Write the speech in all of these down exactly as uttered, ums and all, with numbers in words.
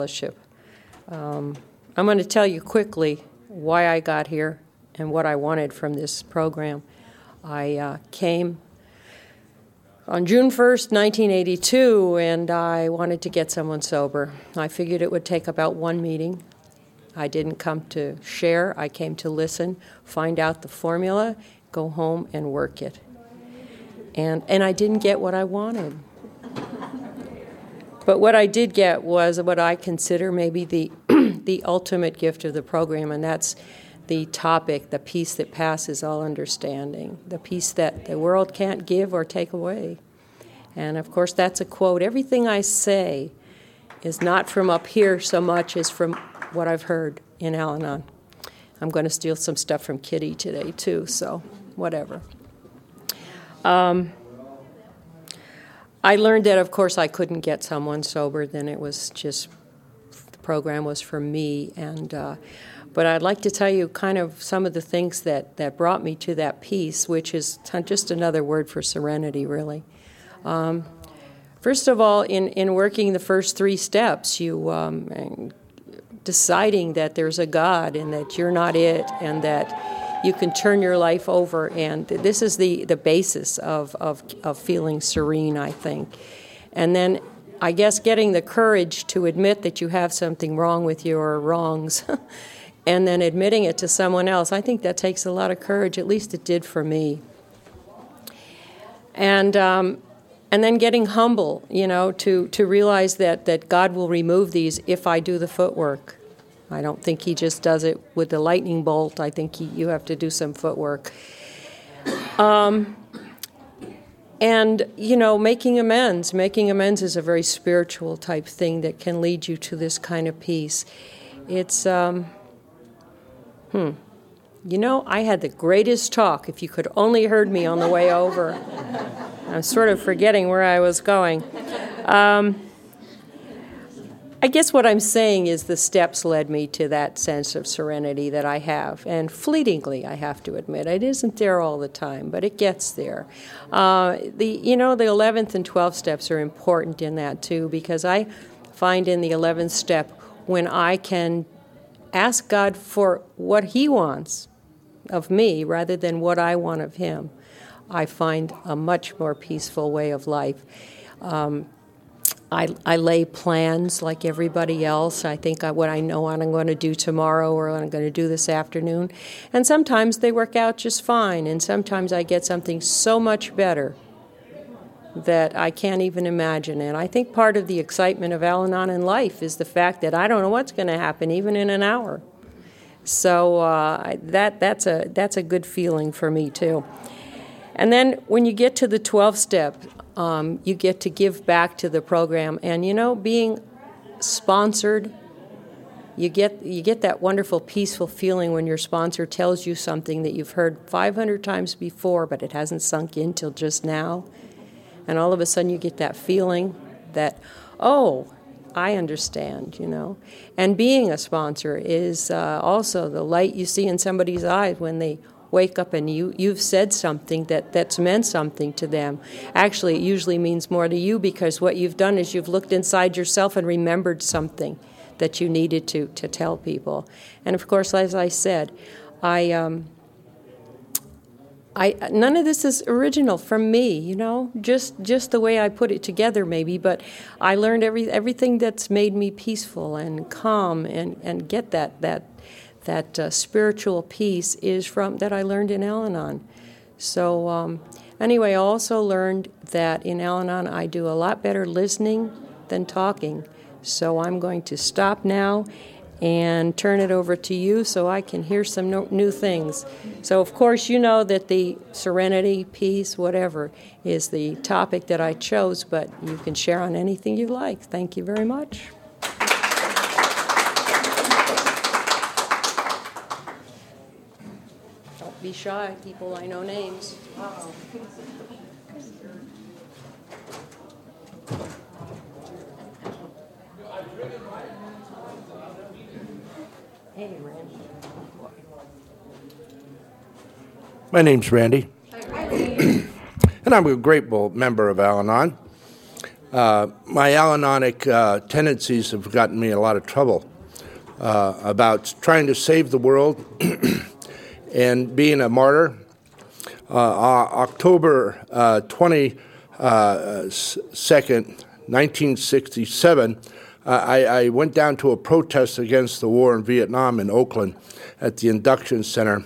fellowship. Um, I'm going to tell you quickly why I got here and what I wanted from this program. I uh, came on June first, nineteen eighty-two, and I wanted to get someone sober. I figured it would take about one meeting. I didn't come to share. I came to listen, find out the formula, go home and work it. And and I didn't get what I wanted. But what I did get was what I consider maybe the the ultimate gift of the program, and that's the topic, the peace that passes all understanding, the peace that the world can't give or take away. And of course, that's a quote. Everything I say is not from up here so much as from what I've heard in Al-Anon. I'm going to steal some stuff from Kitty today, too, so whatever. Um, I learned that, of course, I couldn't get someone sober. Then it was just, the program was for me. And uh, but I'd like to tell you kind of some of the things that, that brought me to that peace, which is just another word for serenity, really. Um, first of all, in, in working the first three steps, you um, deciding that there's a God and that you're not it and that you can turn your life over. And this is the, the basis of, of, of feeling serene, I think. And then I guess getting the courage to admit that you have something wrong with your wrongs and then admitting it to someone else. I think that takes a lot of courage, at least it did for me. And um, and then getting humble, you know, to, to realize that, that God will remove these if I do the footwork. I don't think he just does it with the lightning bolt. I think he, you have to do some footwork. Um, and, you know, making amends. Making amends is a very spiritual type thing that can lead you to this kind of peace. It's, um, hmm, you know, I had the greatest talk. If you could only heard me on the way over. I'm sort of forgetting where I was going. Um, I guess what I'm saying is the steps led me to that sense of serenity that I have. And fleetingly, I have to admit, it isn't there all the time, but it gets there. Uh, the you know, the eleventh and twelfth steps are important in that, too, because I find in the eleventh step when I can ask God for what he wants of me rather than what I want of him, I find a much more peaceful way of life. Um, I, I lay plans like everybody else. I think I, what I know what I'm going to do tomorrow or what I'm going to do this afternoon. And sometimes they work out just fine, and sometimes I get something so much better that I can't even imagine. And I think part of the excitement of Al-Anon in life is the fact that I don't know what's going to happen even in an hour. So uh, that that's a that's a good feeling for me, too. And then when you get to the twelfth step, um, you get to give back to the program. And, you know, being sponsored, you get you get that wonderful, peaceful feeling when your sponsor tells you something that you've heard five hundred times before, but it hasn't sunk in till just now. And all of a sudden you get that feeling that, oh, I understand, you know. And being a sponsor is uh, also the light you see in somebody's eyes when they wake up and you, you've said something that, that's meant something to them. Actually, it usually means more to you because what you've done is you've looked inside yourself and remembered something that you needed to, to tell people. And, of course, as I said, I... Um, I, none of this is original from me, you know, just just the way I put it together maybe, but I learned every everything that's made me peaceful and calm and, and get that that that uh, spiritual peace is from that I learned in Al-Anon. So um, anyway, I also learned that in Al-Anon I do a lot better listening than talking. So I'm going to stop now and turn it over to you so I can hear some no, new things. So, of course, you know that the serenity, peace, whatever, is the topic that I chose, but you can share on anything you like. Thank you very much. Don't be shy, people. I know names. Uh-oh. Hey, Randy. My name's Randy, and I'm a grateful member of Al-Anon. Uh, my Al-Anonic uh, tendencies have gotten me in a lot of trouble uh, about trying to save the world and being a martyr. Uh, October uh, twenty-second, nineteen sixty-seven, uh, I, I went down to a protest against the war in Vietnam in Oakland at the Induction Center.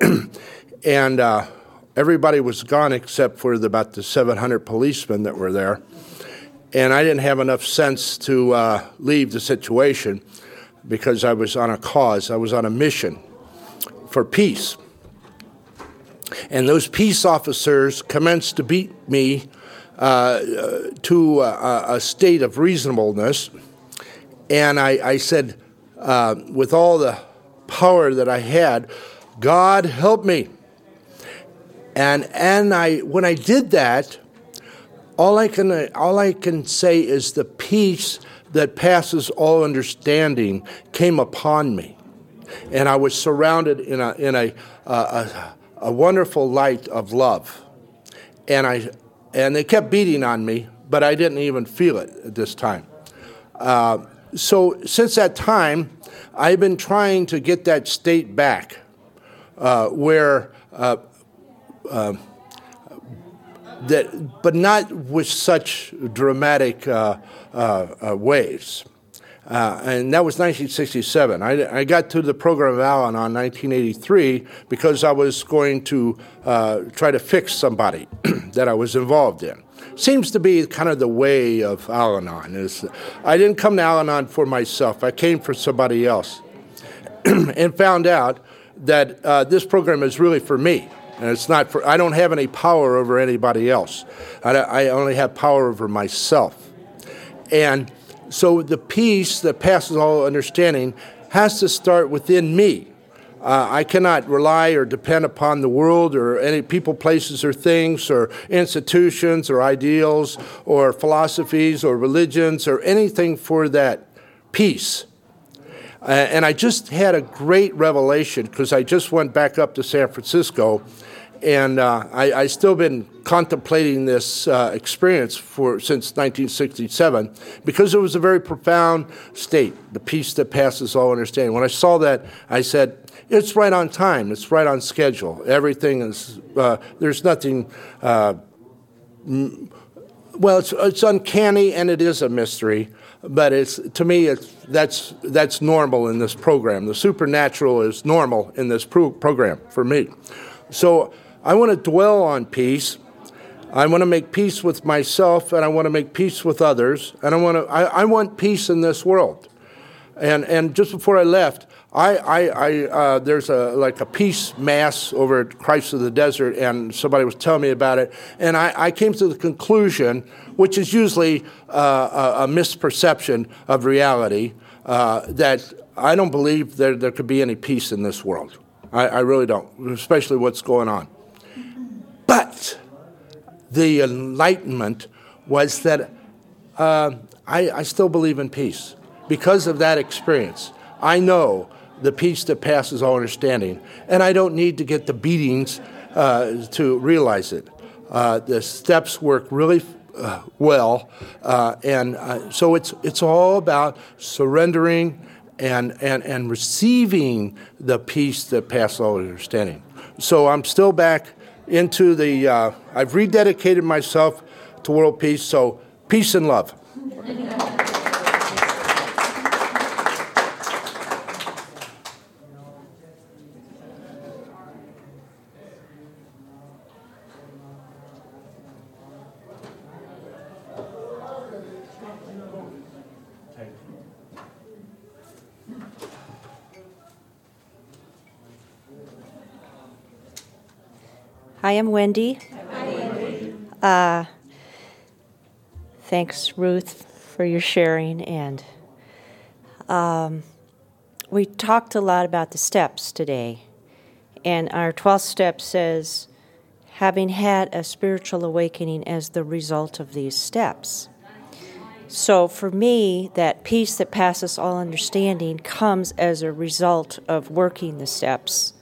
And uh, everybody was gone except for the, about the seven hundred policemen that were there. And I didn't have enough sense to uh, leave the situation because I was on a cause. I was on a mission for peace. And those peace officers commenced to beat me uh, to a, a state of reasonableness. And I, I said, uh, with all the power that I had, God help me. And and I when I did that, all I can all I can say is the peace that passes all understanding came upon me, and I was surrounded in a in a a, a wonderful light of love, and I and they kept beating on me, but I didn't even feel it at this time. Uh, so since that time, I've been trying to get that state back, uh, where. Uh, Uh, that, but not with such dramatic uh, uh, uh, ways. Uh, and that was nineteen sixty-seven. I, I got to the program of Al-Anon in nineteen eighty-three because I was going to uh, try to fix somebody that I was involved in. Seems to be kind of the way of Al-Anon. Is I didn't come to Al-Anon for myself. I came for somebody else and found out that uh, this program is really for me. And it's not for, I don't have any power over anybody else. I, I only have power over myself. And so the peace that passes all understanding has to start within me. Uh, I cannot rely or depend upon the world or any people, places, or things, or institutions, or ideals, or philosophies, or religions, or anything for that peace. Uh, and I just had a great revelation because I just went back up to San Francisco, and uh, I, I still been contemplating this uh, experience for since nineteen sixty-seven because it was a very profound state, the peace that passes all understanding. When I saw that, I said, it's right on time, it's right on schedule. Everything is, uh, there's nothing, uh, m- well, it's, it's uncanny and it is a mystery. But it's to me, it's, that's that's normal in this program. The supernatural is normal in this pro- program for me. So I want to dwell on peace. I want to make peace with myself, and I want to make peace with others, and I want to. I, I want peace in this world. And and just before I left, I I, I uh, there's a like a peace mass over at Christ of the Desert, and somebody was telling me about it, and I, I came to the conclusion, which is usually uh, a, a misperception of reality, uh, that I don't believe there there could be any peace in this world. I, I really don't, especially what's going on. But the enlightenment was that uh, I, I still believe in peace. Because of that experience, I know the peace that passes all understanding, and I don't need to get the beatings uh, to realize it. Uh, the steps work really uh, well, uh, and uh, so it's it's all about surrendering and, and, and receiving the peace that passes all understanding. So I'm still back into the, uh, I've rededicated myself to world peace, so peace and love. Hi, I'm Wendy. Hi, Wendy. Uh, thanks, Ruth, for your sharing. And um, we talked a lot about the steps today. And our twelfth step says, having had a spiritual awakening as the result of these steps. So for me, that peace that passes all understanding comes as a result of working the steps.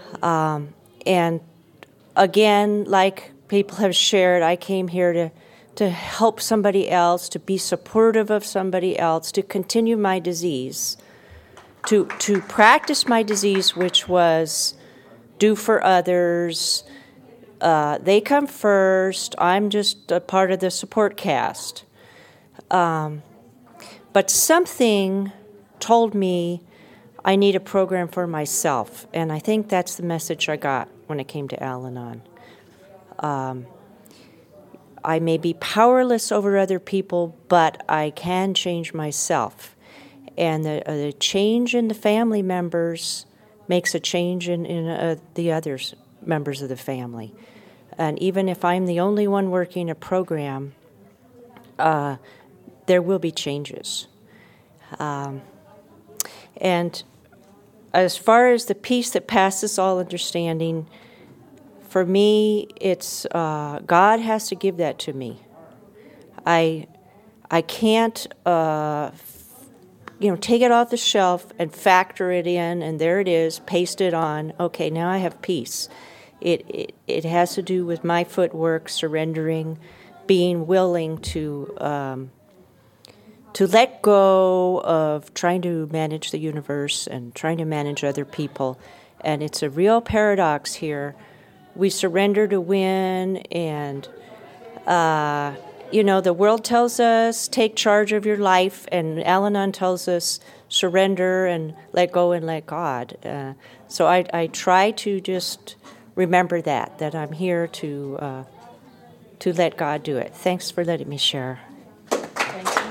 Um, and Again, like people have shared, I came here to to help somebody else, to be supportive of somebody else, to continue my disease, to to practice my disease, which was do for others. Uh, they come first. I'm just a part of the support cast. Um, but something told me I need a program for myself, and I think that's the message I got when it came to Al-Anon. Um, I may be powerless over other people, but I can change myself. And the, uh, the change in the family members makes a change in, in uh, the others members of the family. And even if I'm the only one working a program, uh, there will be changes. Um, and as far as the peace that passes all understanding, for me, it's uh, God has to give that to me. I I can't uh, you know take it off the shelf and factor it in, and there it is, paste it on. Okay, now I have peace. It it, it has to do with my footwork, surrendering, being willing to um, to let go of trying to manage the universe and trying to manage other people. And it's a real paradox here. We surrender to win, and, uh, you know, the world tells us, take charge of your life, and Al-Anon tells us, surrender and let go and let God. Uh, so I, I try to just remember that, that I'm here to uh, to let God do it. Thanks for letting me share. Thank you.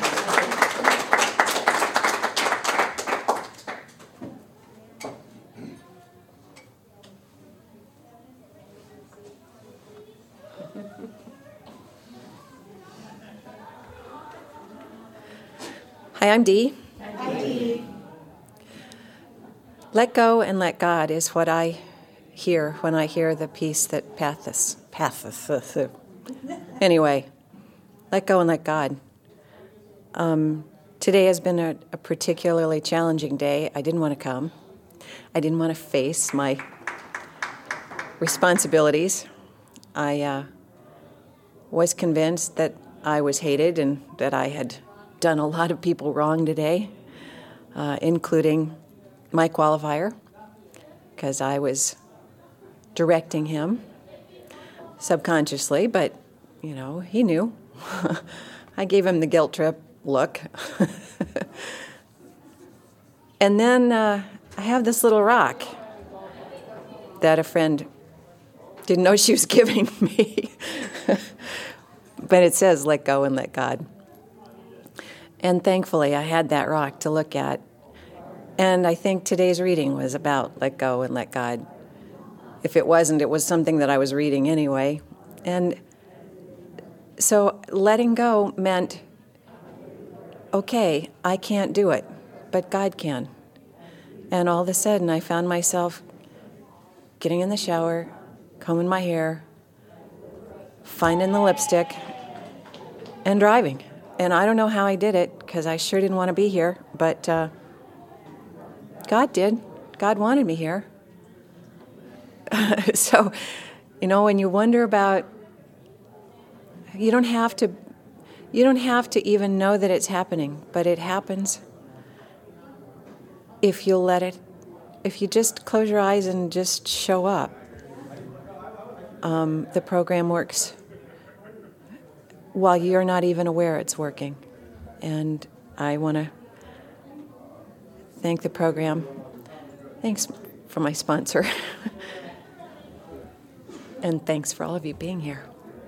Hi, I'm Dee. Hi, Dee. Let go and let God is what I hear when I hear the peace that pathos. Pathos. Anyway, let go and let God. Um, today has been a, a particularly challenging day. I didn't want to come. I didn't want to face my responsibilities. I uh, was convinced that I was hated and that I had done a lot of people wrong today, uh, including my qualifier, because I was directing him subconsciously, but, you know, he knew. I gave him the guilt trip look. And then uh, I have this little rock that a friend didn't know she was giving me. But it says, let go and let God. And thankfully, I had that rock to look at. And I think today's reading was about let go and let God. If it wasn't, it was something that I was reading anyway. And so letting go meant, okay, I can't do it, but God can. And all of a sudden, I found myself getting in the shower, combing my hair, finding the lipstick, and driving. And I don't know how I did it, because I sure didn't want to be here, but uh, God did. God wanted me here. So, you know, when you wonder about, you don't have to, you don't have to even know that it's happening, but it happens if you'll let it, if you just close your eyes and just show up. Um, the program works while you're not even aware it's working. And I want to thank the program. Thanks for my sponsor. And thanks for all of you being here.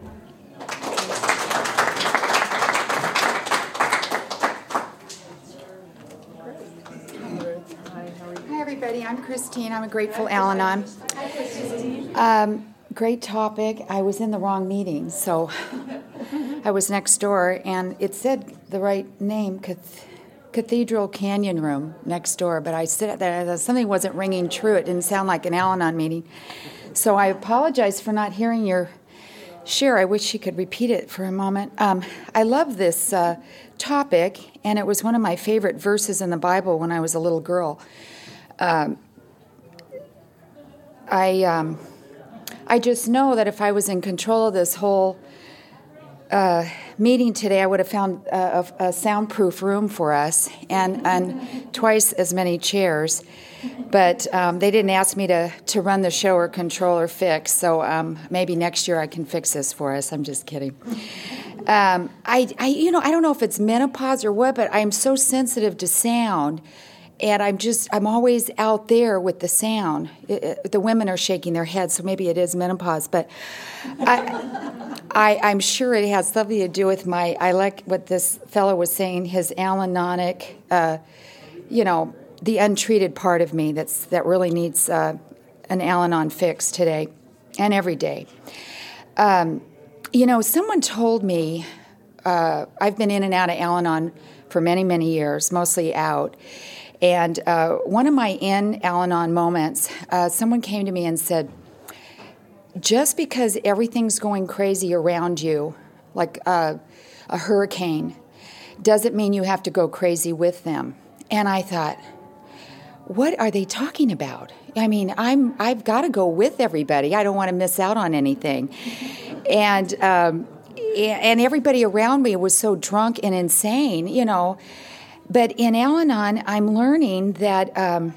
Hi, everybody. I'm Christine. I'm a Grateful Al-Anon. Hi, Christine. Um, great topic. I was in the wrong meeting, so I was next door, and it said the right name, Cath- Cathedral Canyon Room next door, but I said that something wasn't ringing true. It didn't sound like an Al-Anon meeting. So I apologize for not hearing your share. I wish you could repeat it for a moment. Um, I love this uh, topic, and it was one of my favorite verses in the Bible when I was a little girl. Um, I um, I just know that if I was in control of this whole uh, meeting today, I would have found a, a, a soundproof room for us and, and twice as many chairs. But um, they didn't ask me to, to run the show or control or fix, so um, maybe next year I can fix this for us. I'm just kidding. Um, I, I, you know, I don't know if it's menopause or what, but I'm so sensitive to sound, and I'm just, I'm always out there with the sound. It, it, the women are shaking their heads, so maybe it is menopause, but I, I, I'm sure it has something to do with my, I like what this fellow was saying, his Al-Anonic, uh, you know, the untreated part of me that's that really needs uh, an Al-Anon fix today and every day. Um, you know, someone told me, uh, I've been in and out of Al-Anon for many, many years, mostly out. And uh, one of my in Al-Anon moments, uh, someone came to me and said, just because everything's going crazy around you, like uh, a hurricane, doesn't mean you have to go crazy with them. And I thought, what are they talking about? I mean, I'm, I've got to go with everybody. I don't want to miss out on anything. And um, and everybody around me was so drunk and insane, you know. But in Al-Anon, I'm learning that um,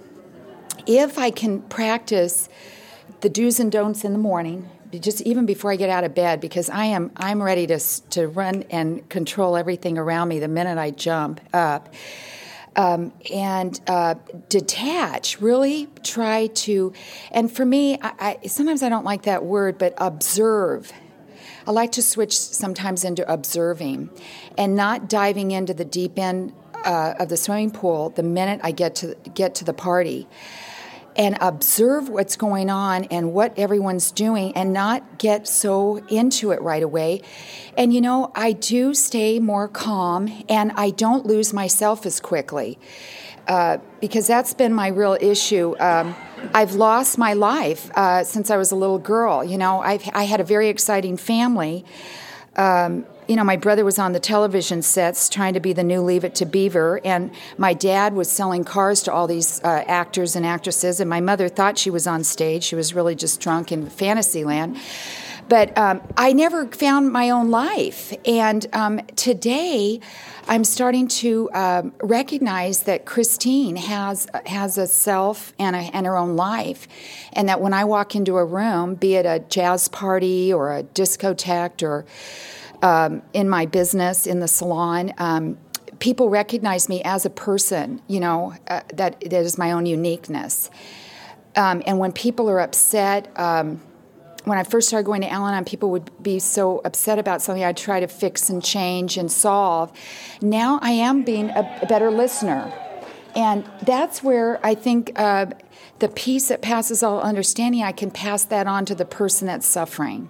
if I can practice the do's and don'ts in the morning, just even before I get out of bed, because I am I'm ready to to run and control everything around me the minute I jump up. Um, and uh, detach, really try to, and for me, I, I, sometimes I don't like that word, but observe. I like to switch sometimes into observing and not diving into the deep end uh, of the swimming pool the minute I get to get to the party. And observe what's going on and what everyone's doing and not get so into it right away. And, you know, I do stay more calm and I don't lose myself as quickly uh, because that's been my real issue. Um, I've lost my life uh, since I was a little girl. You know, I've, I had a very exciting family. Um, you know, my brother was on the television sets trying to be the new Leave It to Beaver, and my dad was selling cars to all these uh, actors and actresses, and my mother thought she was on stage. She was really just drunk in Fantasyland. But um, I never found my own life, and um, today I'm starting to um, recognize that Christine has has a self and, a, and her own life, and that when I walk into a room, be it a jazz party or a discotheque or Um, in my business, in the salon, um, people recognize me as a person, you know, uh, that, that is my own uniqueness. Um, and when people are upset, um, when I first started going to Al-Anon, people would be so upset about something I'd try to fix and change and solve. Now I am being a, a better listener. And that's where I think uh, the peace that passes all understanding, I can pass that on to the person that's suffering.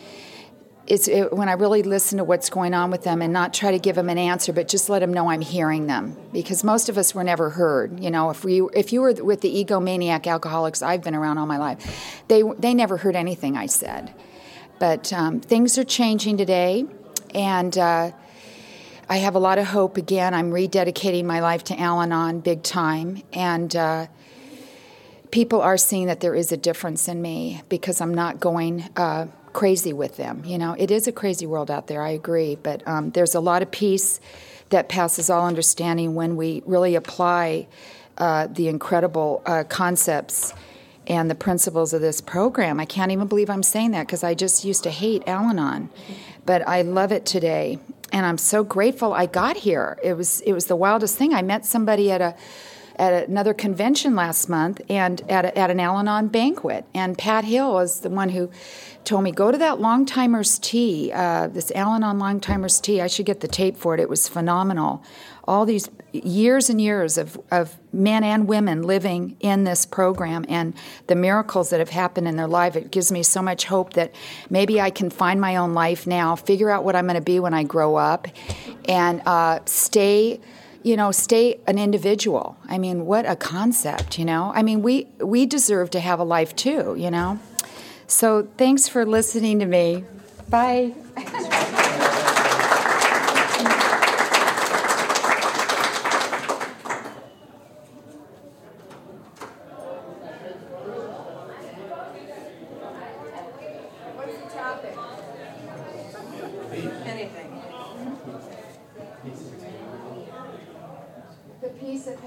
It's it, when I really listen to what's going on with them and not try to give them an answer, but just let them know I'm hearing them. Because most of us were never heard. You know, if we if you were with the egomaniac alcoholics I've been around all my life, they they never heard anything I said. But um, things are changing today, and uh, I have a lot of hope again. I'm rededicating my life to Al-Anon big time, and uh, people are seeing that there is a difference in me because I'm not going Uh, crazy with them. You know, it is a crazy world out there, I agree, but um, there's a lot of peace that passes all understanding when we really apply uh, the incredible uh, concepts and the principles of this program. I can't even believe I'm saying that because I just used to hate Al-Anon, but I love it today, and I'm so grateful I got here. It was it was the wildest thing. I met somebody at a at another convention last month and at, a, at an Al-Anon banquet. And Pat Hill was the one who told me, go to that Longtimers Tea, uh, this Al-Anon Longtimers Tea. I should get the tape for it. It was phenomenal. All these years and years of, of men and women living in this program and the miracles that have happened in their life. It gives me so much hope that maybe I can find my own life now, figure out what I'm going to be when I grow up, and uh, stay... You know, stay an individual. I mean, what a concept, you know? I mean, we, we deserve to have a life too, you know? So thanks for listening to me. Bye. Anything.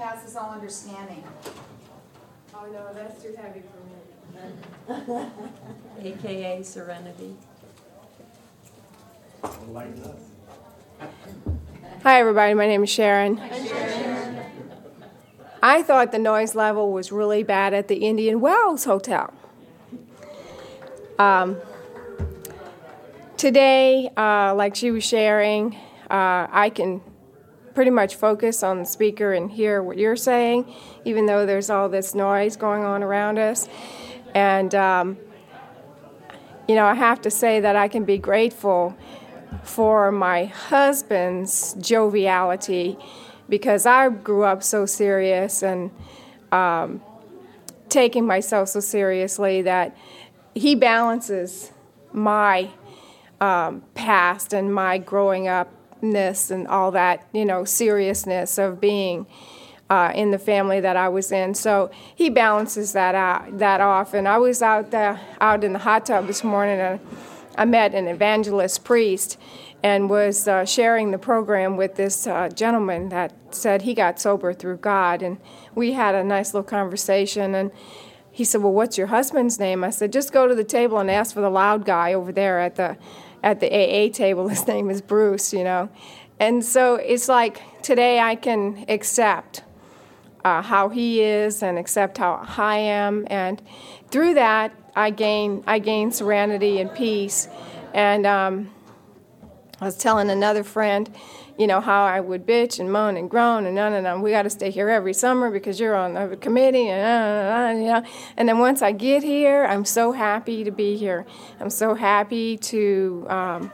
passes all understanding. Oh no, that's too heavy for me. A K A serenity. Hi everybody, my name is Sharon. Hi, Sharon. I thought the noise level was really bad at the Indian Wells Hotel. Um, today, uh, like she was sharing, uh, I can pretty much focus on the speaker and hear what you're saying, even though there's all this noise going on around us. And, um, you know, I have to say that I can be grateful for my husband's joviality, because I grew up so serious and um, taking myself so seriously that he balances my um, past and my growing upness and all that, you know, seriousness of being uh, in the family that I was in. So he balances that out, that off. And I was out there, out in the hot tub this morning, and I met an evangelist priest and was uh, sharing the program with this uh, gentleman that said he got sober through God. And we had a nice little conversation. And he said, well, what's your husband's name? I said, just go to the table and ask for the loud guy over there at the at the A A table. His name is Bruce, you know. And so it's like today I can accept uh, how he is and accept how I am. And through that, I gain, I gain serenity and peace. And um, I was telling another friend, you know, how I would bitch and moan and groan and no, no, no, we got to stay here every summer because you're on the committee and uh, uh, you know. And then once I get here, I'm so happy to be here. I'm so happy to um,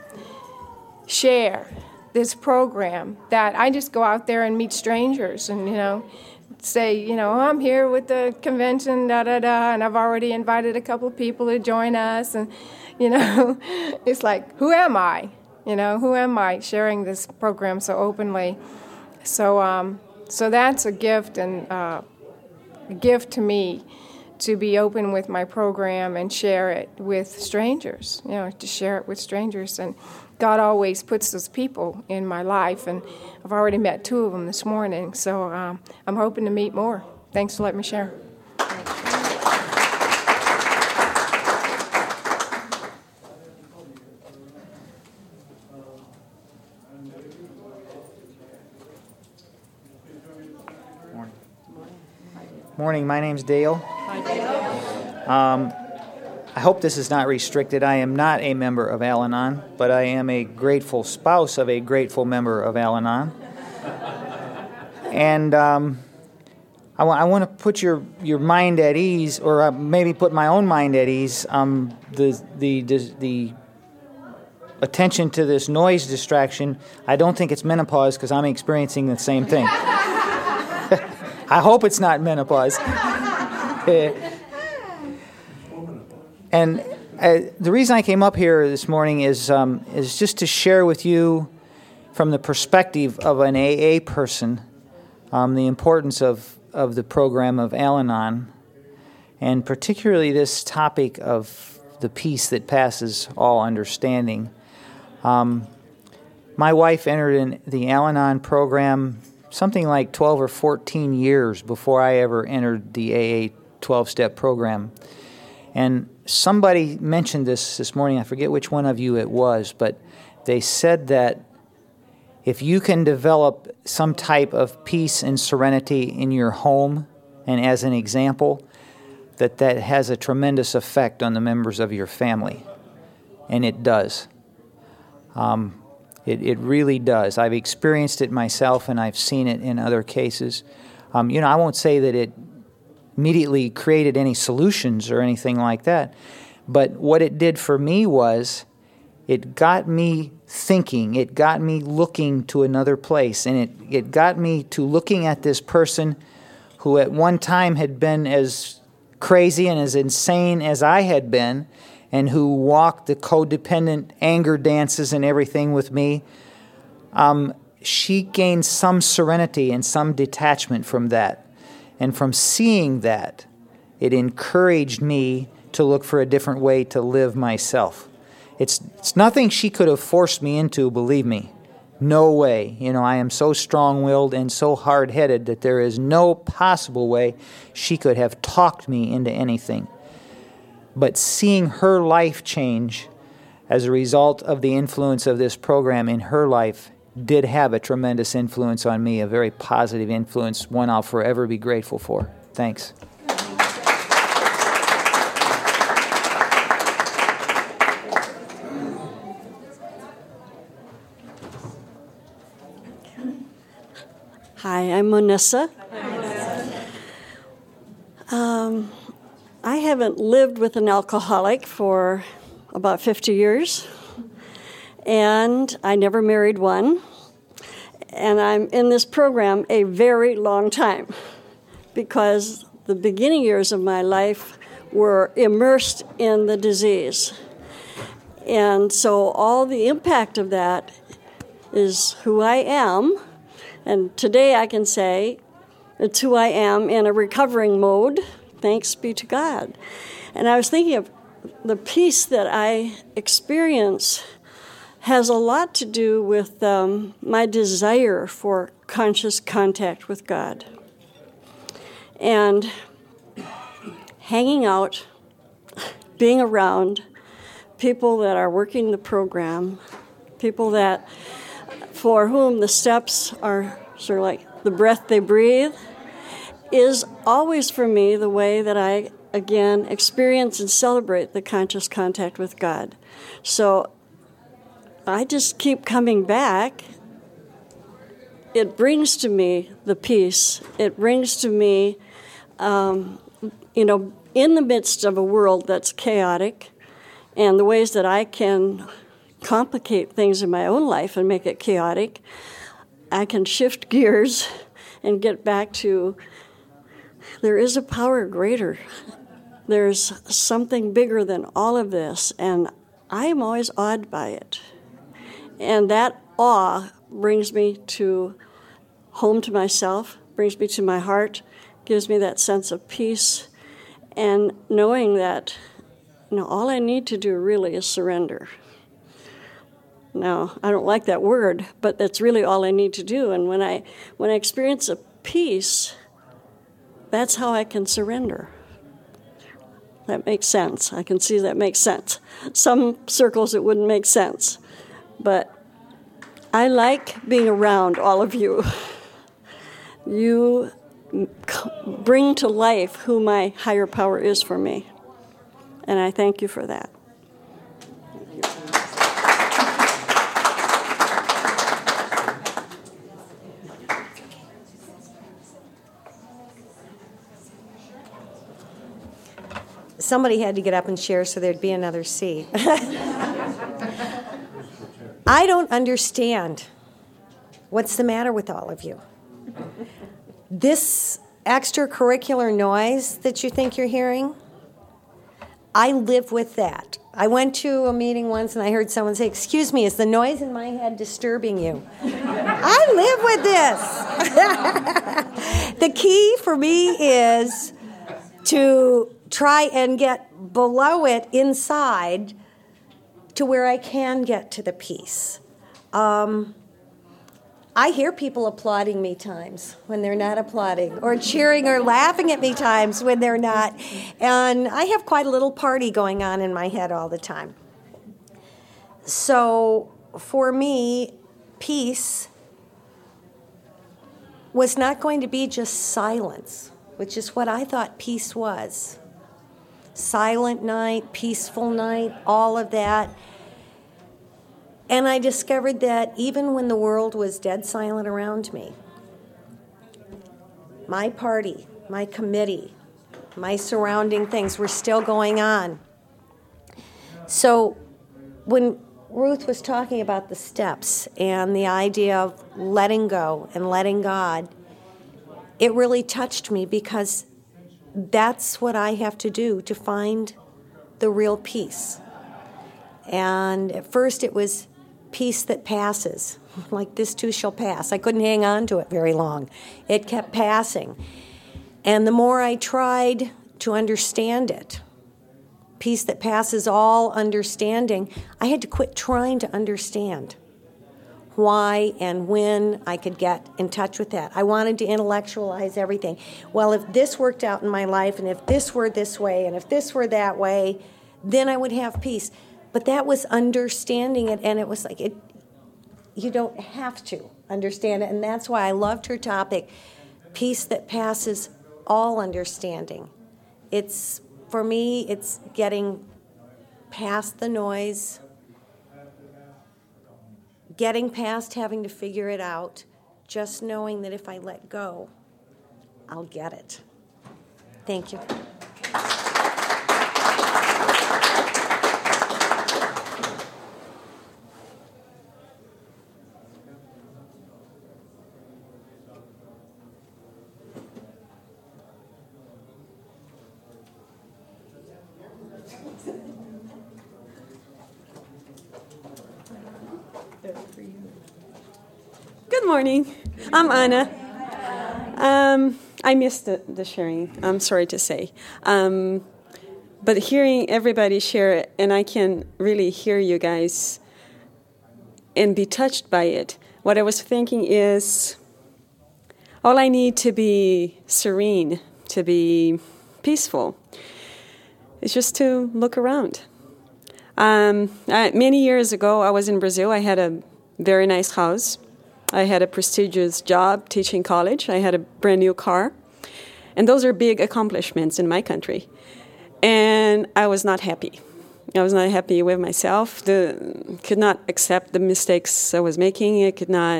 share this program that I just go out there and meet strangers and, you know, say, you know, oh, I'm here with the convention, da da da, and I've already invited a couple of people to join us, and you know, it's like, who am I? You know, who am I sharing this program so openly? So, um, so that's a gift and uh, a gift to me to be open with my program and share it with strangers. You know, to share it with strangers, and God always puts those people in my life, and I've already met two of them this morning. So um, I'm hoping to meet more. Thanks for letting me share. Morning, my name's Dale. Hi, Dale. Um, I hope this is not restricted. I am not a member of Al-Anon, but I am a grateful spouse of a grateful member of Al-Anon. And um, I, w- I want to put your, your mind at ease, or uh, maybe put my own mind at ease. Um, the, the, the, the attention to this noise distraction, I don't think it's menopause because I'm experiencing the same thing. I hope it's not menopause. And uh, the reason I came up here this morning is um, is just to share with you, from the perspective of an A A person, um, the importance of, of the program of Al-Anon, and particularly this topic of the peace that passes all understanding. Um, my wife entered in the Al-Anon program something like twelve or fourteen years before I ever entered the A A twelve-step program. And somebody mentioned this this morning, I forget which one of you it was, but they said that if you can develop some type of peace and serenity in your home, and as an example, that that has a tremendous effect on the members of your family. And it does. Um, It, it really does. I've experienced it myself, and I've seen it in other cases. Um, you know, I won't say that it immediately created any solutions or anything like that, but what it did for me was it got me thinking. It got me looking to another place, and it, it got me to looking at this person who at one time had been as crazy and as insane as I had been, and who walked the codependent anger dances and everything with me. Um, she gained some serenity and some detachment from that. And from seeing that, it encouraged me to look for a different way to live myself. It's, it's nothing she could have forced me into, believe me. No way. You know, I am so strong-willed and so hard-headed that there is no possible way she could have talked me into anything. But seeing her life change as a result of the influence of this program in her life did have a tremendous influence on me, a very positive influence, one I'll forever be grateful for. Thanks. Hi, I'm Monessa. Um, I haven't lived with an alcoholic for about fifty years, and I never married one. And I'm in this program a very long time because the beginning years of my life were immersed in the disease. And so all the impact of that is who I am. And today I can say it's who I am in a recovering mode, thanks be to God. And I was thinking of the peace that I experience has a lot to do with um, my desire for conscious contact with God. And hanging out, being around people that are working the program, people that for whom the steps are sort of like the breath they breathe, is always for me the way that I, again, experience and celebrate the conscious contact with God. So I just keep coming back. It brings to me the peace. It brings to me, um, you know, in the midst of a world that's chaotic, and the ways that I can complicate things in my own life and make it chaotic, I can shift gears and get back to there is a power greater. There's something bigger than all of this, and I am always awed by it. And that awe brings me to home to myself, brings me to my heart, gives me that sense of peace, and knowing that, you know, all I need to do really is surrender. Now, I don't like that word, but that's really all I need to do. And when I when I experience a peace, that's how I can surrender. That makes sense. I can see that makes sense. Some circles it wouldn't make sense. But I like being around all of you. You bring to life who my higher power is for me. And I thank you for that. Somebody had to get up and share so there'd be another seat. I don't understand what's the matter with all of you. This extracurricular noise that you think you're hearing, I live with that. I went to a meeting once and I heard someone say, "Excuse me, is the noise in my head disturbing you?" I live with this. The key for me is to try and get below it inside to where I can get to the peace. Um, I hear people applauding me times when they're not applauding, or cheering or laughing at me times when they're not. And I have quite a little party going on in my head all the time. So for me, peace was not going to be just silence, which is what I thought peace was. Silent night, peaceful night, all of that. And I discovered that even when the world was dead silent around me, my party, my committee, my surrounding things were still going on. So when Ruth was talking about the steps and the idea of letting go and letting God, it really touched me because that's what I have to do to find the real peace. And at first it was peace that passes, like this too shall pass. I couldn't hang on to it very long. It kept passing. And the more I tried to understand it, peace that passes all understanding, I had to quit trying to understand. why and when I could get in touch with that. I wanted to intellectualize everything. Well, if this worked out in my life, and if this were this way, and if this were that way, then I would have peace. But that was understanding it, and it was like, it. you don't have to understand it, and that's why I loved her topic, peace that passes all understanding. It's, for me, it's getting past the noise, getting past having to figure it out, just knowing that if I let go, I'll get it. Thank you. Good morning. I'm Anna. Um, I missed the, the sharing, I'm sorry to say. Um, but hearing everybody share it, and I can really hear you guys and be touched by it. What I was thinking is, all I need to be serene, to be peaceful, is just to look around. Um, I, many years ago, I was in Brazil. I had a very nice house. I had a prestigious job teaching college. I had a brand new car. And those are big accomplishments in my country. And I was not happy. I was not happy with myself. The, could not accept the mistakes I was making. I could not...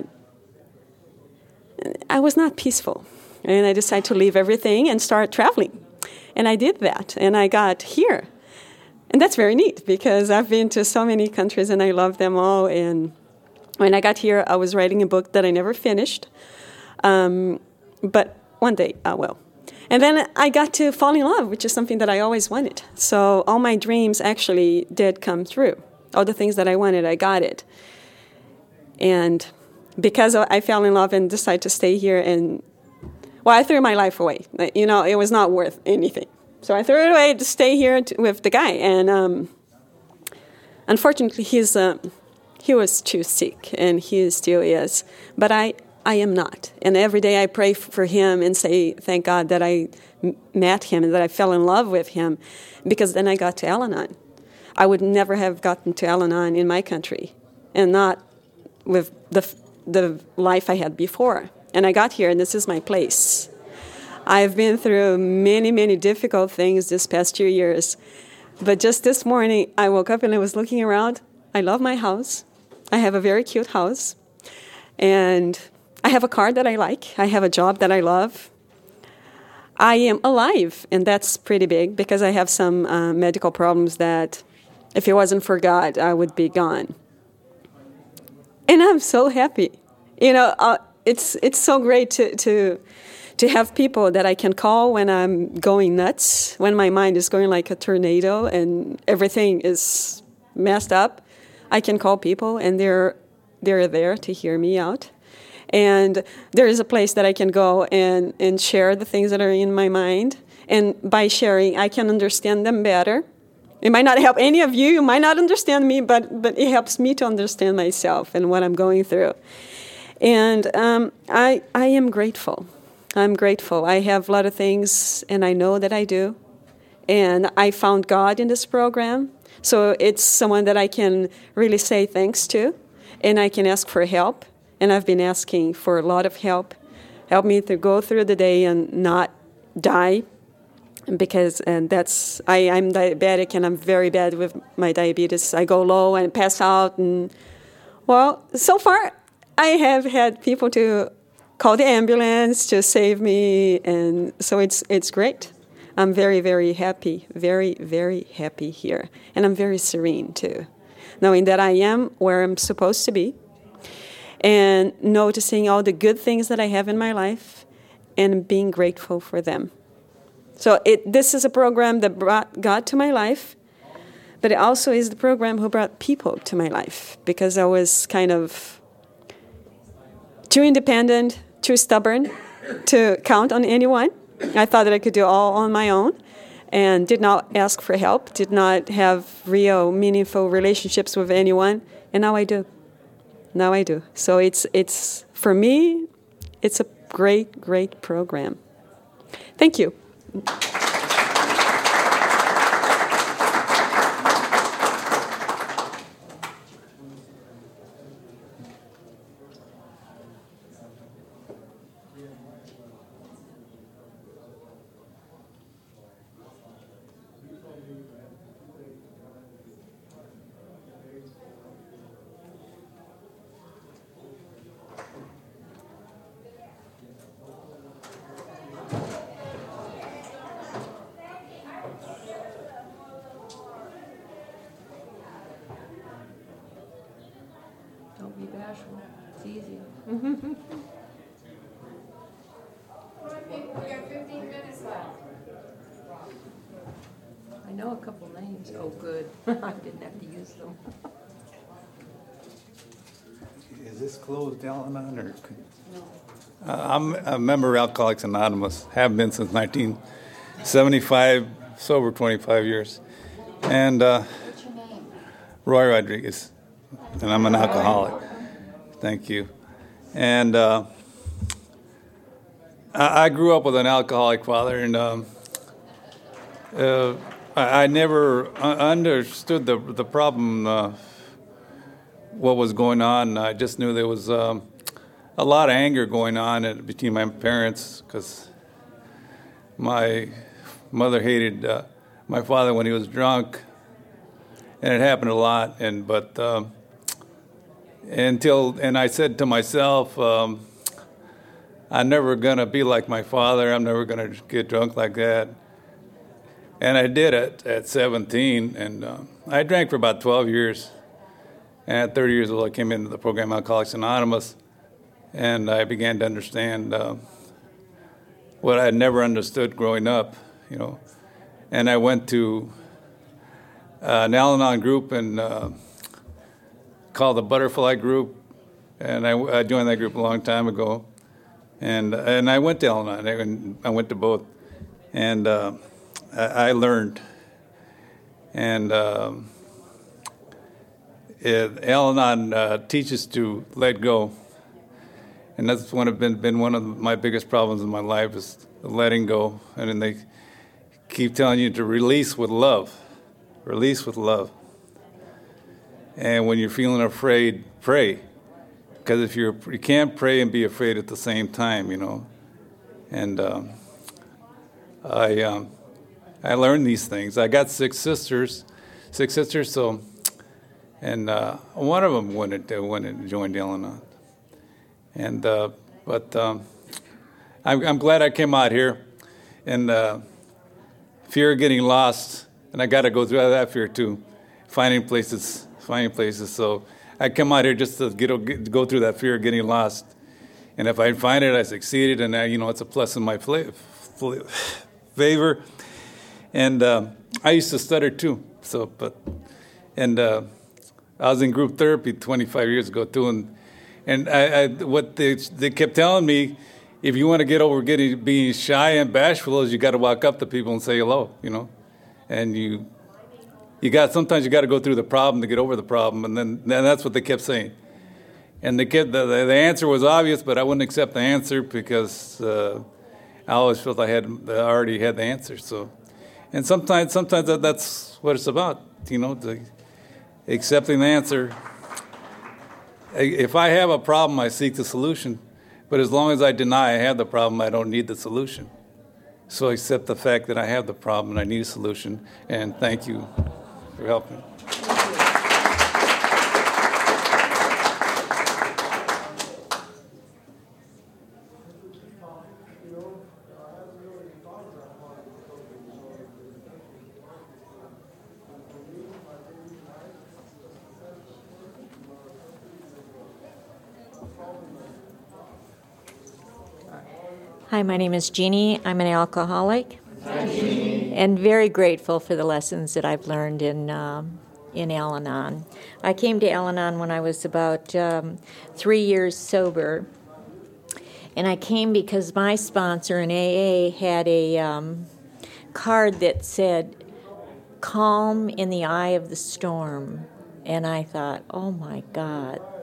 I was not peaceful. And I decided to leave everything and start traveling. And I did that. And I got here. And that's very neat because I've been to so many countries and I love them all. And when I got here, I was writing a book that I never finished. Um, but one day I will. And then I got to fall in love, which is something that I always wanted. So all my dreams actually did come through. All the things that I wanted, I got it. And because I fell in love and decided to stay here, and, well, I threw my life away. You know, it was not worth anything. So I threw it away to stay here to, with the guy. And um, unfortunately, he's... Uh, He was too sick, and he still is. But I, I am not. And every day I pray for him and say, thank God that I m- met him and that I fell in love with him, because then I got to Al-Anon. I would never have gotten to Al-Anon in my country, and not with the the life I had before. And I got here, and this is my place. I've been through many, many difficult things this past two years. But just this morning, I woke up and I was looking around. I love my house. I have a very cute house, and I have a car that I like. I have a job that I love. I am alive, and that's pretty big because I have some uh, medical problems that if it wasn't for God, I would be gone. And I'm so happy. You know, uh, it's it's so great to, to, to have people that I can call when I'm going nuts, when my mind is going like a tornado and everything is messed up. I can call people, and they're they're there to hear me out. And there is a place that I can go and, and share the things that are in my mind. And by sharing, I can understand them better. It might not help any of you. You might not understand me, but, but it helps me to understand myself and what I'm going through. And um, I I am grateful. I'm grateful. I have a lot of things, and I know that I do. And I found God in this program. So it's someone that I can really say thanks to, and I can ask for help. And I've been asking for a lot of help. Help me to go through the day and not die, because and that's I, I'm diabetic, and I'm very bad with my diabetes. I go low and pass out. And well, so far I have had people to call the ambulance to save me, and so it's it's great. I'm very, very happy, very, very happy here. And I'm very serene, too, knowing that I am where I'm supposed to be, and noticing all the good things that I have in my life and being grateful for them. So it, this is a program that brought God to my life, but it also is the program who brought people to my life, because I was kind of too independent, too stubborn to count on anyone. I thought that I could do all on my own and did not ask for help, did not have real, meaningful relationships with anyone, and now I do. Now I do. So it's it's for me, it's a great, great program. Thank you. Don't be bashful. It's easy. We got fifteen minutes left. I know a couple names. Oh, good. I didn't have to use them. Is this closed, Al-Anon, or? Uh, I'm a member of Alcoholics Anonymous. Have been since nineteen seventy-five, sober twenty-five years. And uh, What's your name? Roy Rodriguez, and I'm an alcoholic. Thank you. And uh, I, I grew up with an alcoholic father, and um, uh, I, I never understood the the problem, uh, what was going on. I just knew there was um, a lot of anger going on at, between my parents, because my mother hated uh, my father when he was drunk, and it happened a lot. And but um, until and I said to myself, um, I'm never gonna be like my father. I'm never gonna get drunk like that. And I did it at seventeen, and uh, I drank for about twelve years. And at thirty years old, I came into the program Alcoholics Anonymous, and I began to understand uh, what I had never understood growing up, you know. And I went to uh, an Al-Anon group and uh, called the Butterfly Group, and I, I joined that group a long time ago. And and I went to Al-Anon. I went to both, and uh, I, I learned. And um, it, Al-Anon uh, teaches to let go, and that's one of been been one of my biggest problems in my life is letting go. And then they keep telling you to release with love, release with love. And when you're feeling afraid, pray. Because if you're, you can't pray and be afraid at the same time, you know. And um, I um, I learned these things. I got six sisters, six sisters. So, and uh, one of them went and went and joined Al-Anon. And uh, but um, I'm, I'm glad I came out here. And uh, fear of getting lost, and I got to go through that fear too, finding places, finding places. So I come out here just to get, get go through that fear of getting lost, and if I find it, I succeeded, and I, you know, it's a plus in my fla- fla- favor. And uh, I used to stutter too. So, but and uh, I was in group therapy twenty-five years ago too, and and I, I what they they kept telling me, if you want to get over getting being shy and bashful, is you got to walk up to people and say hello, you know, and you. You got sometimes you got to go through the problem to get over the problem, and then, then that's what they kept saying. And the kid, the, the answer was obvious, but I wouldn't accept the answer because uh, I always felt I had I already had the answer. So, and sometimes sometimes that, that's what it's about, you know, the, accepting the answer. If I have a problem, I seek the solution, but as long as I deny I have the problem, I don't need the solution. So accept the fact that I have the problem and I need a solution. And thank you for helping. Hi, my name is Jeannie. I'm an alcoholic. Hi, Jeannie. And very grateful for the lessons that I've learned in um, in Al-Anon. I came to Al-Anon when I was about um, three years sober, and I came because my sponsor in A A had a um, card that said, "Calm in the eye of the storm," and I thought, oh my God.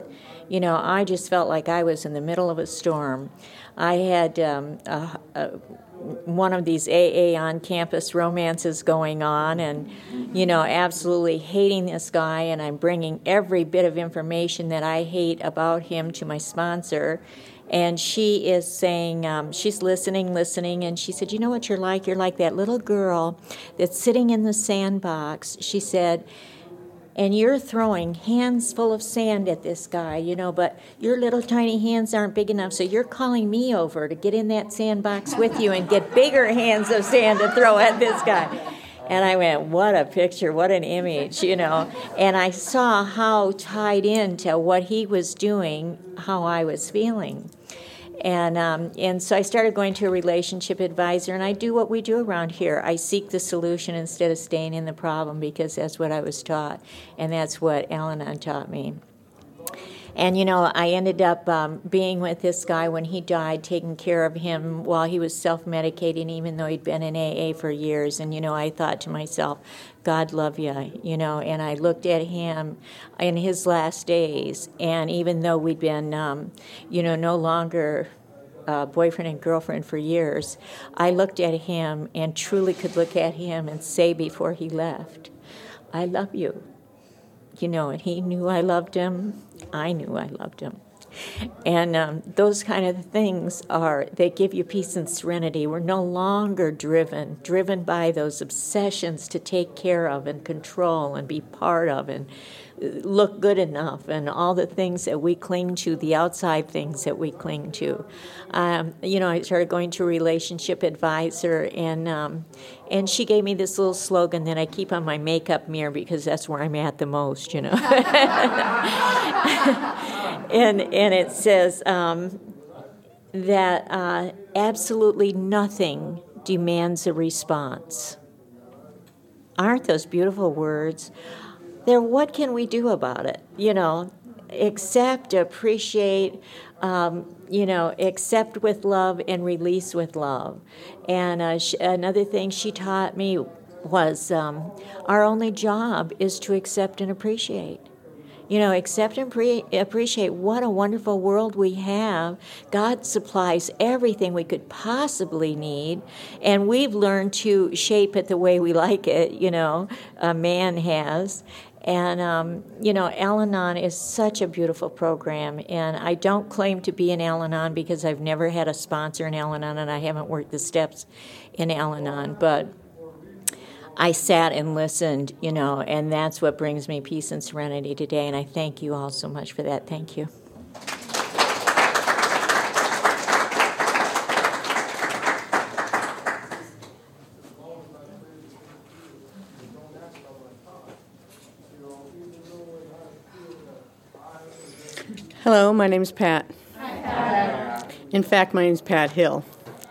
You know, I just felt like I was in the middle of a storm. I had um, a, a, one of these A A on-campus romances going on, and, you know, absolutely hating this guy, and I'm bringing every bit of information that I hate about him to my sponsor. And she is saying, um, she's listening, listening, and she said, you know what you're like? You're like that little girl that's sitting in the sandbox. She said, and you're throwing hands full of sand at this guy, you know, but your little tiny hands aren't big enough, so you're calling me over to get in that sandbox with you and get bigger hands of sand to throw at this guy. And I went, what a picture, what an image, you know. And I saw how tied into what he was doing, how I was feeling. And um, and so I started going to a relationship advisor, and I do what we do around here. I seek the solution instead of staying in the problem, because that's what I was taught, and that's what Al-Anon taught me. And, you know, I ended up um, being with this guy when he died, taking care of him while he was self-medicating, even though he'd been in A A for years. And, you know, I thought to myself, God love you, you know, and I looked at him in his last days, and even though we'd been, um, you know, no longer uh, boyfriend and girlfriend for years, I looked at him and truly could look at him and say before he left, I love you. You know, and he knew I loved him. I knew I loved him. And um, those kind of things are, they give you peace and serenity. We're no longer driven, driven by those obsessions to take care of and control and be part of and look good enough and all the things that we cling to, the outside things that we cling to. Um, you know, I started going to a relationship advisor, and um, and she gave me this little slogan that I keep on my makeup mirror because that's where I'm at the most, you know. and and it says um, that uh, absolutely nothing demands a response. Aren't those beautiful words? Then what can we do about it? You know, accept, appreciate, um, you know, accept with love and release with love. And uh, sh- another thing she taught me was um, our only job is to accept and appreciate. You know, accept and pre- appreciate what a wonderful world we have. God supplies everything we could possibly need, and we've learned to shape it the way we like it, you know, a man has. And, um, you know, Al-Anon is such a beautiful program, and I don't claim to be an Al-Anon because I've never had a sponsor in Al-Anon, and I haven't worked the steps in Al-Anon, but I sat and listened, you know, and that's what brings me peace and serenity today, and I thank you all so much for that. Thank you. Hello, my name's Pat. Hi, Pat. In fact, my name's Pat Hill.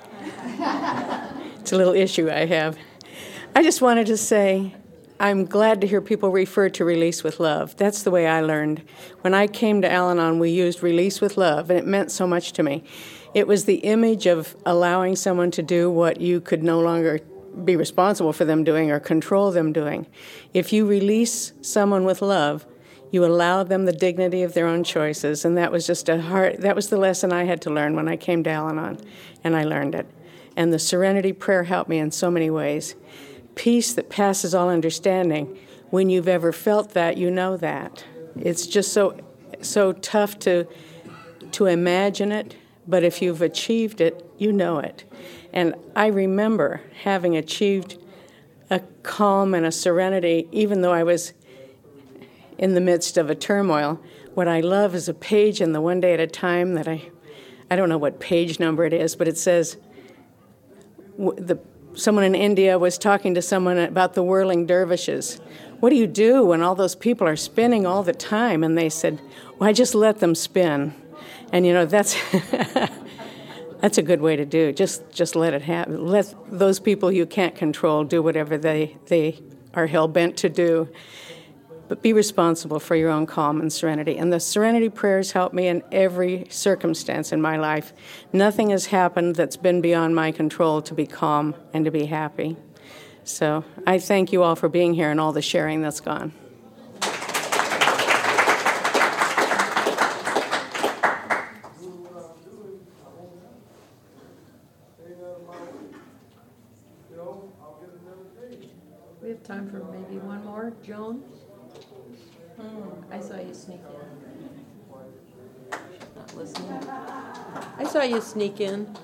It's a little issue I have. I just wanted to say I'm glad to hear people refer to Release with Love. That's the way I learned. When I came to Al-Anon, we used Release with Love, and it meant so much to me. It was the image of allowing someone to do what you could no longer be responsible for them doing or control them doing. If you release someone with love, you allow them the dignity of their own choices, and that was just a hard, that was the lesson I had to learn when I came to Al-Anon, and I learned it. And the Serenity Prayer helped me in so many ways. Peace that passes all understanding. When you've ever felt that, you know that. It's just so so tough to to imagine it, but if you've achieved it, you know it. And I remember having achieved a calm and a serenity, even though I was in the midst of a turmoil. What I love is a page in the One Day at a Time that I, I don't know what page number it is, but it says, the someone in India was talking to someone about the whirling dervishes. What do you do when all those people are spinning all the time? And they said, well, I just let them spin. And, you know, that's that's a good way to do it. Just just let it happen. Let those people you can't control do whatever they, they are hell-bent to do. But be responsible for your own calm and serenity. And the Serenity Prayers help me in every circumstance in my life. Nothing has happened that's been beyond my control to be calm and to be happy. So I thank you all for being here and all the sharing that's gone. have time for maybe one more. Joan? I saw you sneak in. Not listening. I saw you sneak in.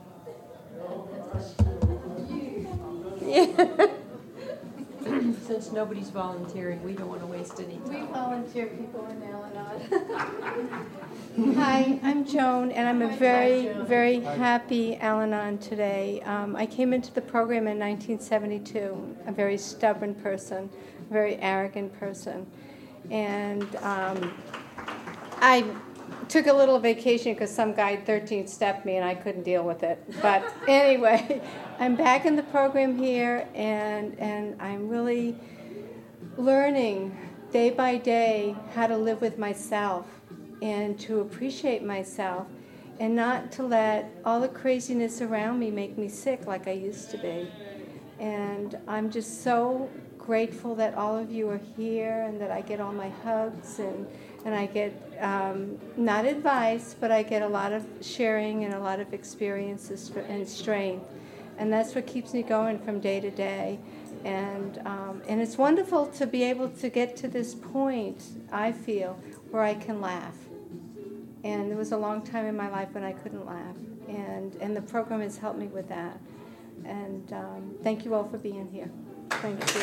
Yeah. Since nobody's volunteering, we don't want to waste any time. We volunteer people in Al-Anon. Hi, I'm Joan, and I'm a very, very happy Al-Anon today. Um, I came into the program in nineteen seventy-two, a very stubborn person, a very arrogant person. And um, I took a little vacation because some guy thirteen-stepped me and I couldn't deal with it. But anyway, I'm back in the program here, and, and I'm really learning day by day how to live with myself and to appreciate myself and not to let all the craziness around me make me sick like I used to be. And I'm just so grateful that all of you are here and that I get all my hugs and, and I get um, not advice, but I get a lot of sharing and a lot of experiences for, and strength. And that's what keeps me going from day to day. And um, and it's wonderful to be able to get to this point, I feel, where I can laugh. And there was a long time in my life when I couldn't laugh. And, and the program has helped me with that. And um, thank you all for being here. Thank you.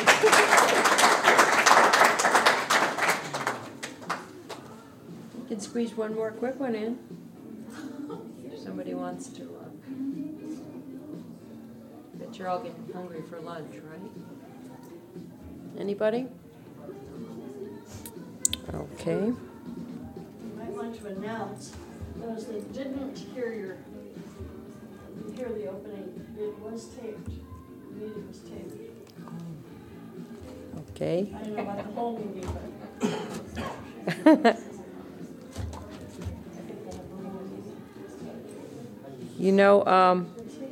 You can squeeze one more quick one in. If somebody wants to. Uh, bet you're all getting hungry for lunch, right? Anybody? Okay. You might want to announce, those that didn't hear your hear the opening, it was taped. The meeting was taped. Okay. I don't know about the whole meeting, but. You know, um,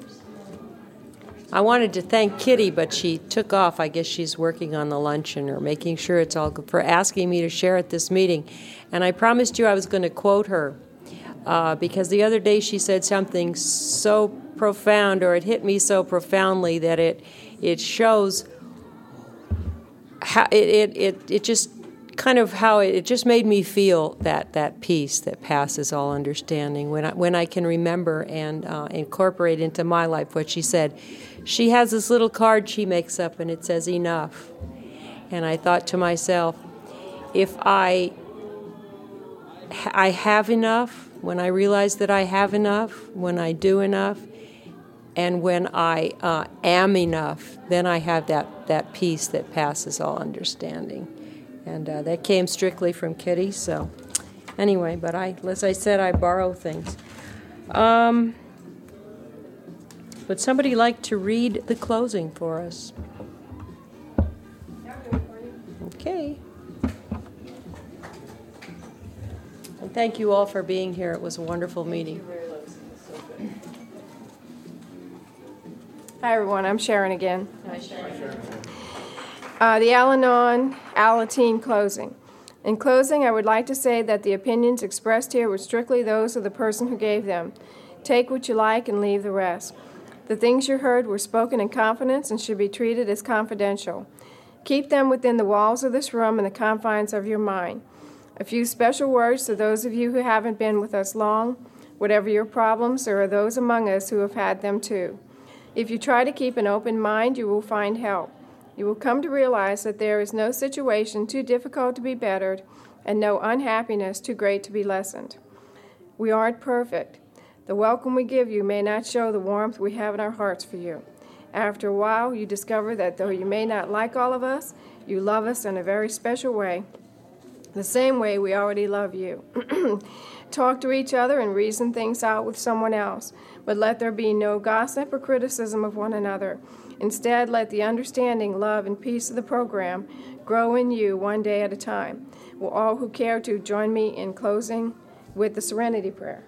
I wanted to thank Kitty, but she took off. I guess she's working on the luncheon or making sure it's all good, for asking me to share at this meeting. And I promised you I was going to quote her uh, because the other day she said something so profound, or it hit me so profoundly that it it shows how it it it, it just kind of how it, it just made me feel that that peace that passes all understanding when I when I can remember and uh, incorporate into my life what she said. She has this little card she makes up and it says enough. And I thought to myself, if I I have enough, when I realize that I have enough, when I do enough, and when I uh, am enough, then I have that, that peace that passes all understanding. And uh, that came strictly from Kitty, so anyway, but I, as I said, I borrow things. Um, would somebody like to read the closing for us? Okay. And thank you all for being here. It was a wonderful meeting. Hi, everyone. I'm Sharon again. Hi, Sharon. Uh, the Al-Anon Alateen closing. In closing, I would like to say that the opinions expressed here were strictly those of the person who gave them. Take what you like and leave the rest. The things you heard were spoken in confidence and should be treated as confidential. Keep them within the walls of this room and the confines of your mind. A few special words to those of you who haven't been with us long. Whatever your problems, there are those among us who have had them too. If you try to keep an open mind, you will find help. You will come to realize that there is no situation too difficult to be bettered and no unhappiness too great to be lessened. We aren't perfect. The welcome we give you may not show the warmth we have in our hearts for you. After a while, you discover that though you may not like all of us, you love us in a very special way, the same way we already love you. Talk to each other and reason things out with someone else, but let there be no gossip or criticism of one another. Instead, let the understanding, love, and peace of the program grow in you one day at a time. Will all who care to join me in closing with the Serenity Prayer?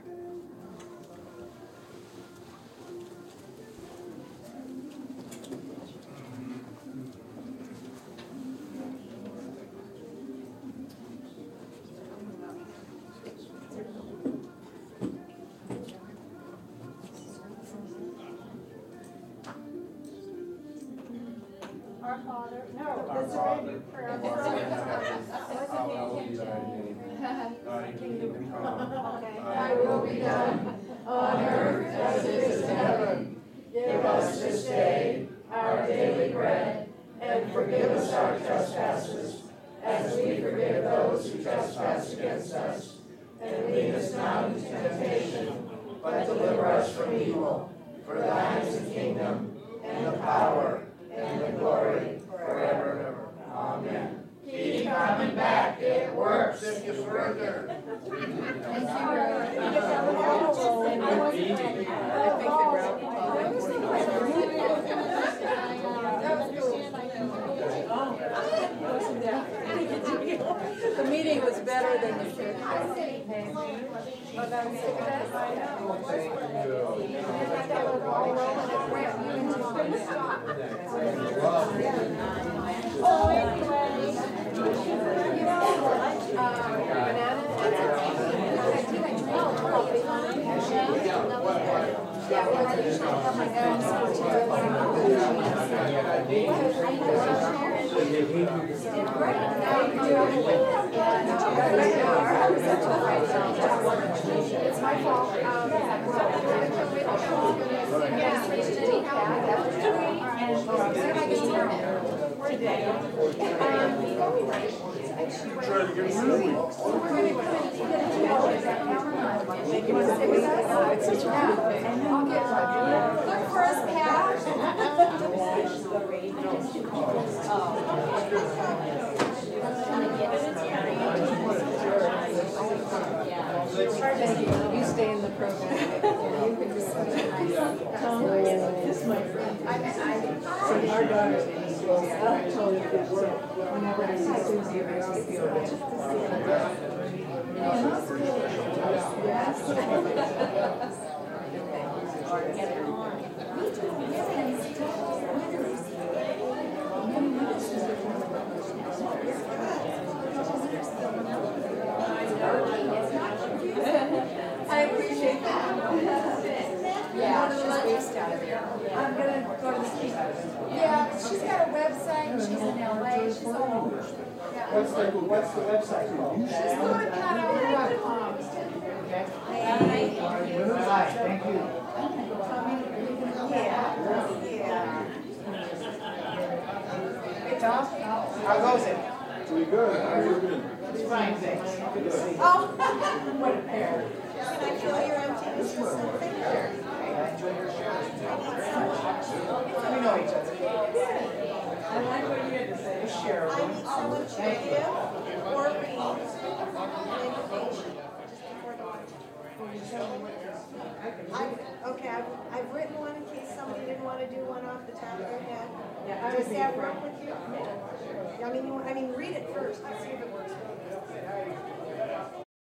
Our Father. No, that's a very good prayer. Thy kingdom come. Thy will be done on earth as it is in heaven. Give us this day our daily bread, and forgive us our trespasses, as we forgive those who trespass against us. And lead us not into temptation, but deliver us from evil. For thine is the kingdom, and the power, and the glory, forever and ever. Amen. Keep coming back. It works if you further. Thank The meeting was better than the church. It's my fault. Look for us, Pat. You stay in the program. You can just this is my friend. So our daughter's in school. I'll tell you that. So whenever I see Susie, I always feel I appreciate that. Yeah, she's based out of there. I'm gonna go to the speaker. Yeah, she's got a website. She's in L A. She's all over. Yeah. What's the What's the website called? She's go to cat hour dot com. Hi, thank you. Yeah. Yeah. Hey, Tom. How goes it? Pretty good. How are you doing? It's fine, thanks. Good to see you. Oh, what a pair. Can I fill your emptiness with something? Sure. I enjoy your shares. We know each other. I like what you had to say. Cheryl. I need someone to give or read information just before the lunch. I've, okay, I've, I've written one in case somebody didn't want to do one off the top of their head. Does that work with you? I mean, you, I mean, read it first and see if it works for you.